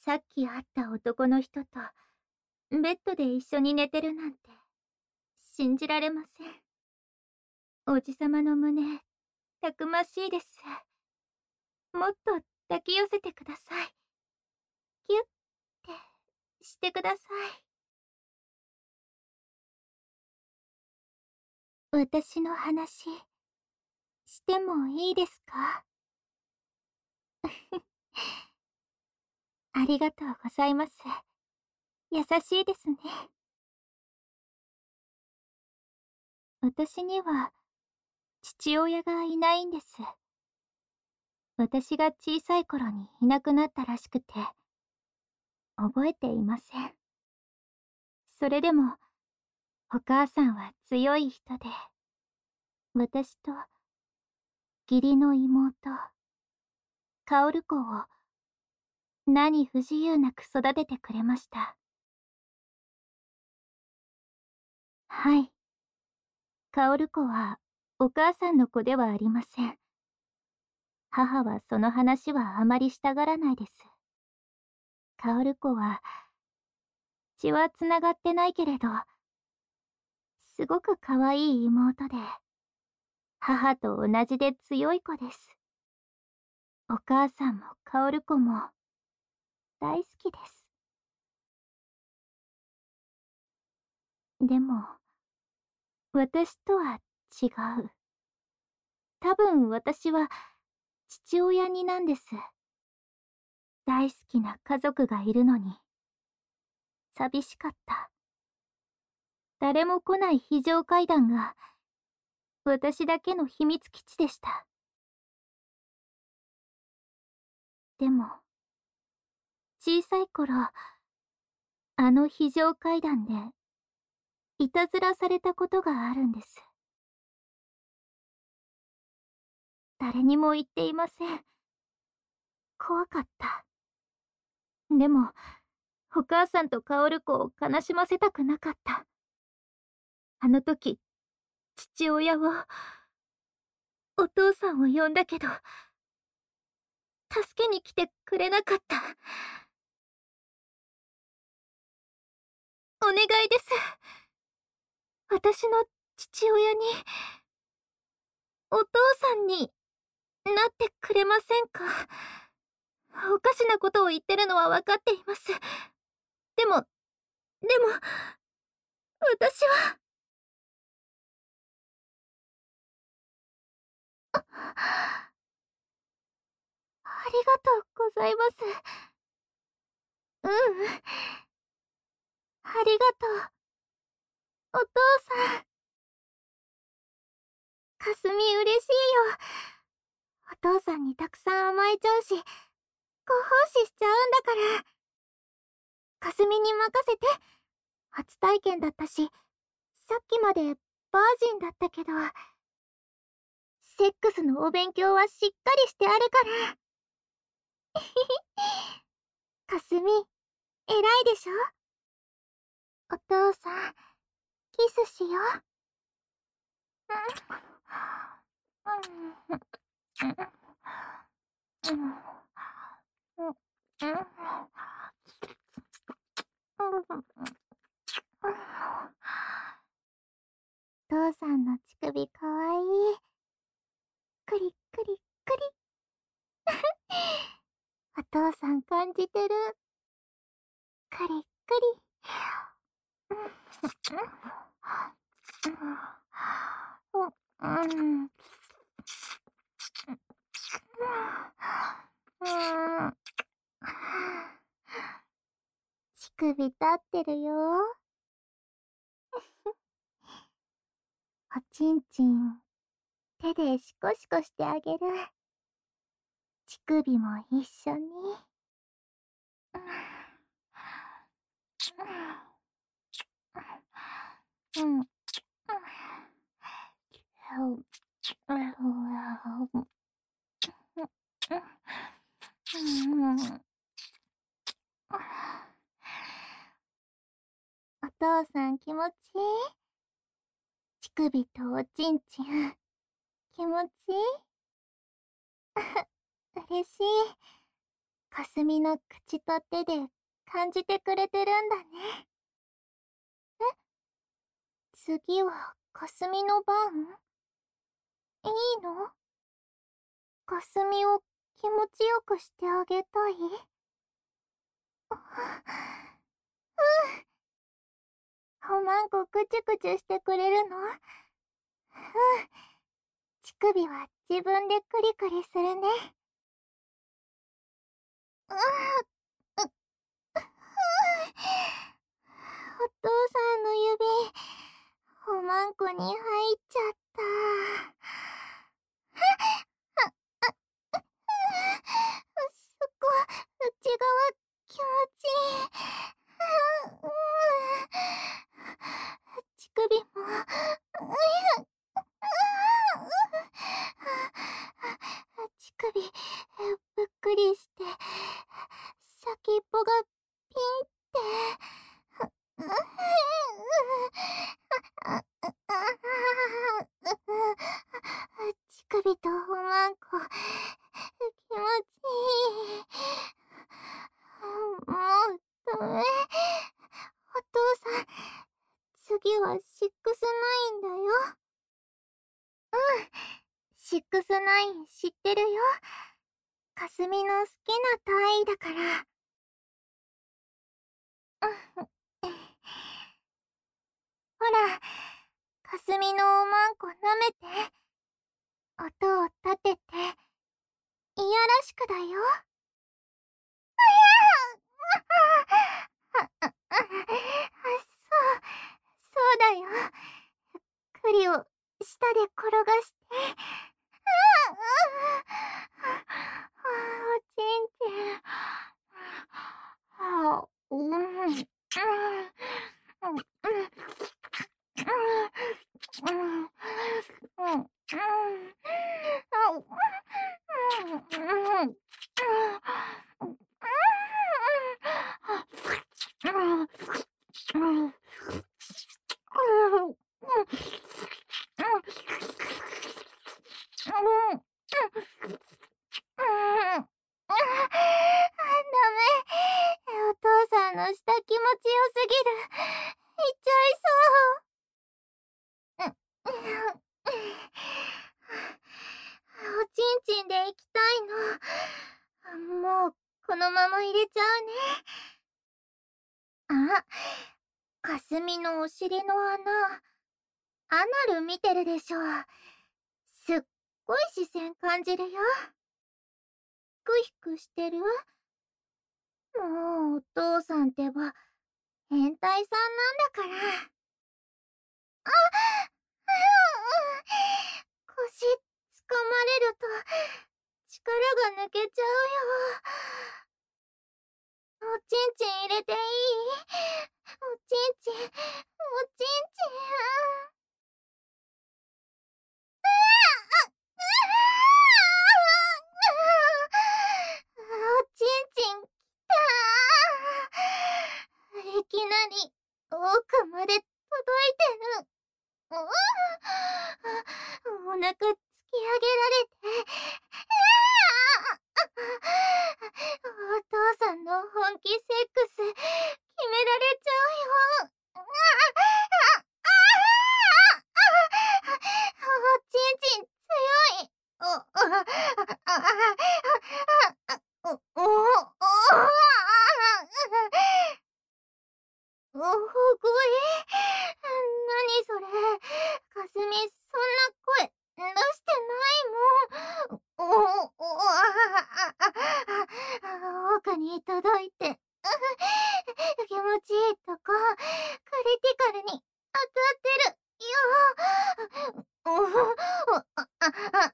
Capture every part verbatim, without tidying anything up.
さっき会った男の人とベッドで一緒に寝てるなんて信じられません。おじさまの胸、たくましいです。もっと抱き寄せてください。ギュッてしてください。私の話、してもいいですか？ありがとうございます。優しいですね。私には父親がいないんです。私が小さい頃にいなくなったらしくて、覚えていません。それでも、お母さんは強い人で、私と義理の妹、薫子を何不自由なく育ててくれました。はい。薫子はお母さんの子ではありません。母はその話はあまりしたがらないです。薫子は、血はつながってないけれど、すごく可愛い妹で、母と同じで強い子です。お母さんも薫子も大好きです。でも、私とは違う。多分私は父親になんです。大好きな家族がいるのに、寂しかった。誰も来ない非常階段が、私だけの秘密基地でした。でも、小さい頃、あの非常階段で、いたずらされたことがあるんです。誰にも言っていません。怖かった。でも、お母さんと薫子を悲しませたくなかった。あの時、父親を、お父さんを呼んだけど、助けに来てくれなかった。お願いです。私の父親に、お父さんになってくれませんか？おかしなことを言ってるのは分かっています。でも、でも、私は。ありがとうございます。ううん。ありがとう。お父さん。かすみ嬉しいよ。お父さんにたくさん甘えちゃうし、ご奉仕しちゃうんだから。かすみに任せて。初体験だったし、さっきまでバージンだったけど、セックスのお勉強はしっかりしてあるから。かすみ、偉いでしょ？お父さん、キスしよう。お父さんの乳首かわいい。クリックリックリ。お父さん感じてる。クリックリ。うん。乳首立ってるよ。おちんちん、手でシコシコしてあげる。乳首も一緒に。うん。お父さん気持ちいい？乳首とおちんちん、気持ちいい？嬉しい。 かすみの口と手で感じてくれてるんだね。え、次はかすみの番？いいの？かすみを気持ちよくしてあげたい？うん。おまんこくちゅくちゅしてくれるの？うん。乳首は自分でクリクリするね。うん。う、お父さんの指、おまんこに入っちゃった。あ、あ、あ、そこ、内側気持ちいい。うん、乳首も、うん、乳首、ぶっくりして、先っぽがピンって。乳首とおまんこ、気持ちいい。もうダメ。お父さん、次はシックスナインだよ。うん、シックスナイン知ってるよ。かすみの好きな単位だから。ほら、かすみのおまんこ舐めて。音を立てて、いやらしくだよ。あ、あ、あ、そう、そうだよ。栗を舌で転がして。おちんちん。あ、うん、うん、うん、うん、うん、うん、お父さんの舌気持ちよすぎる。いっちゃいそう。おちんちんで行きたいの。もうこのまま入れちゃうね。あ、かすみのお尻の穴、アナル見てるでしょ。すっごい視線感じるよ。ヒクヒクしてる？もうお父さんってば変態さんなんだから。あ、腰つかまれると力が抜けちゃうよ。おちんちん入れていい？おちんちん、おちんちん。おちんちんきた。いきなり奥まで届いてる。お腹突き上げられて。お父さんの本気セックス決められちゃうよ。おちんちん強い。お、お、お、大声？何それ？かすみ、そんな声出してないもん。お、お、奥に届いて、気持ちいいとこ、クリティカルに当たってるよ。お、お、あ、あ、あ、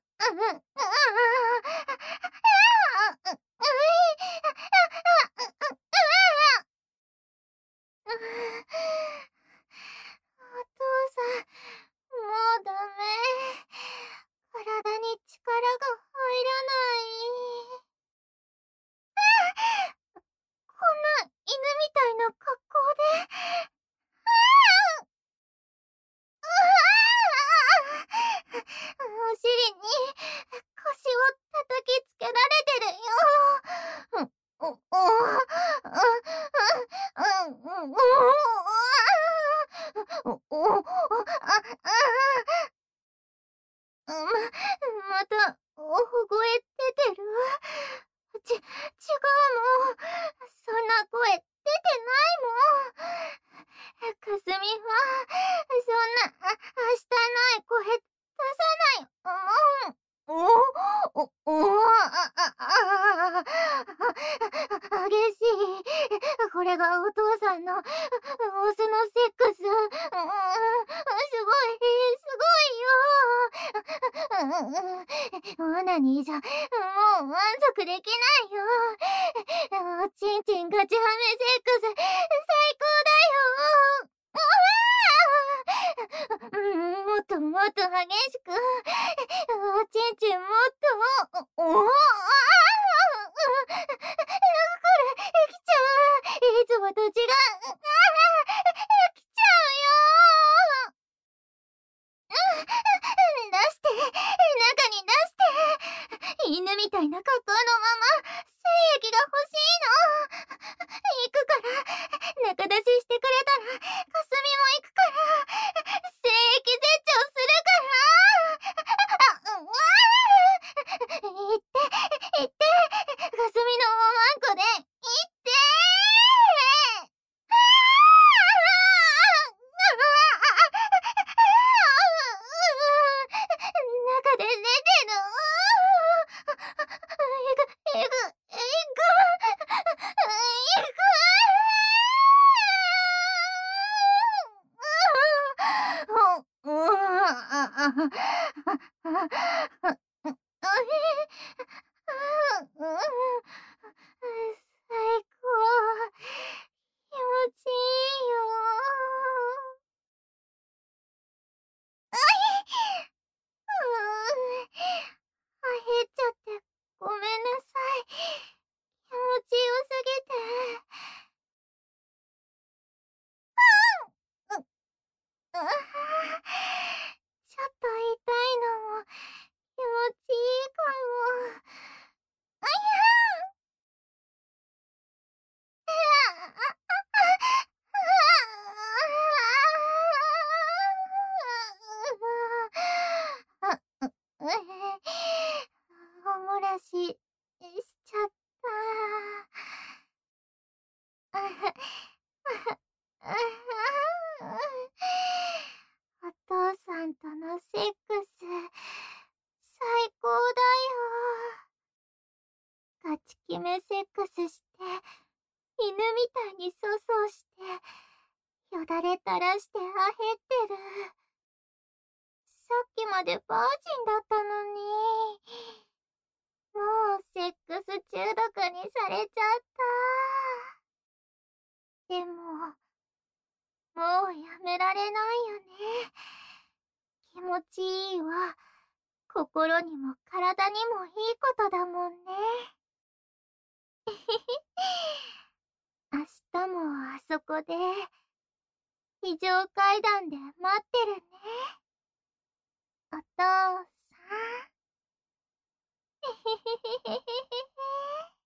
お父さん、もうダメ。体に力が入らない。 れがお父さんのオスのセックス。すごい、すごいよ。オナニーじゃもう満足できないよ。おちんちんガチハメセックス最高だよ。うん、もっともっと激しく、おちんちんもっと、おお、これ来ちゃう。いつもと違う。来ちゃうよ。出して、中に出して。犬みたいな格好のまま精液が欲しいの。行くから。中出ししてくれたらかすみも行くから。精液絶頂するから。あ、うわー。行って行って。かすみのおまんこで行って中で出てる。いく、いく、いく、いく。うう最高。気持ちいいよ。あい、うーん、入っちゃってごめんなさい。気持ちよすぎて。うん、う、あー、ちょっと痛いのも気持ちいいかも。あいやあ、う、うへ、お漏らししちゃった。あは、あは、あは、お父さんとのセックス、最高だよ。ガチ決めセックスして、犬みたいに粗相して、よだれ垂らしてあへってる。さっきまでバージンだったのに。もうセックス中毒にされちゃった。でも、もうやめられないよね。気持ちいいわ。心にも体にもいいことだもんね。明日もあそこで非常階段で待ってるね。お父さん。へへへへへへへ。